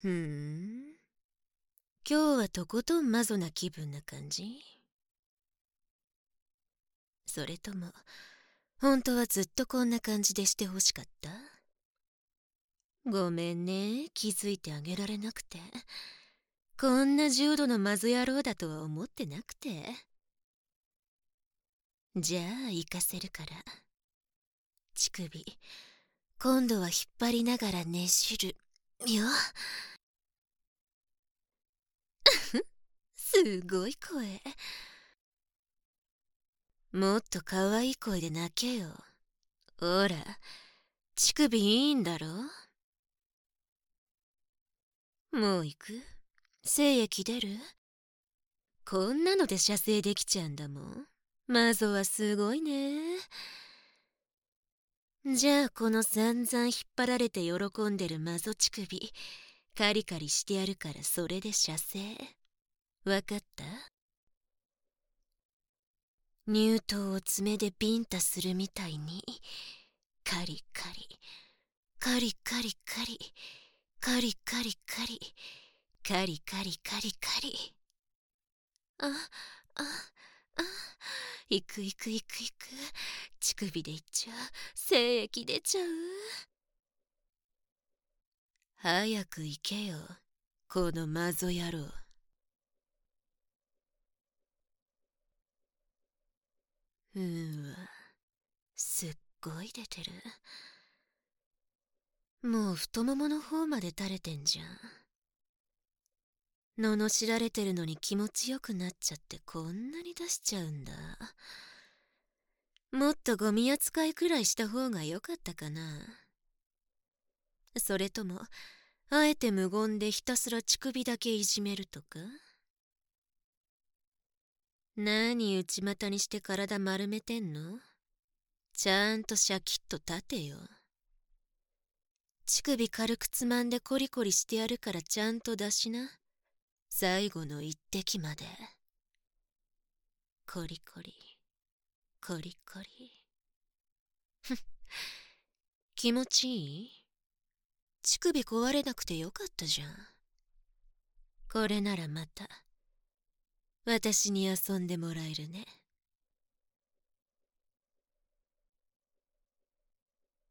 ふん。今日はとことんマゾな気分な感じ？それとも、本当はずっとこんな感じでしてほしかった？ごめんね、気づいてあげられなくて。こんな重度のマゾ野郎だとは思ってなくて。じゃあ、行かせるから。乳首、今度は引っ張りながらねじる。よ。すごい声。もっと可愛い声で泣けよ。ほら、乳首いいんだろ？もう行く？精液出る？こんなので射精できちゃうんだもん。マゾはすごいね。じゃあこの散々引っ張られて喜んでるマゾ乳首、カリカリしてやるからそれで射精。わかった？乳頭を爪でビンタするみたいに、カリカリ、カリカリカリ、カリカリカリ、カリカリカリカリ。あ、あ、あ、行く行く行く行く。乳首で行っちゃう。精液出ちゃう。早く行けよ、このマゾ野郎。わ、すっごい出てる。もう太ももの方まで垂れてんじゃん。罵られてるのに気持ちよくなっちゃってこんなに出しちゃうんだ。もっとゴミ扱いくらいした方が良かったかな。それとも、あえて無言でひたすら乳首だけいじめるとか？何内股にして体丸めてんの？ちゃんとシャキッと立てよ。乳首軽くつまんでコリコリしてやるからちゃんと出しな。最後の一滴まで。コリコリ、コリコリ。ふっ、気持ちいい？乳首壊れなくてよかったじゃん。これならまた私に遊んでもらえるね。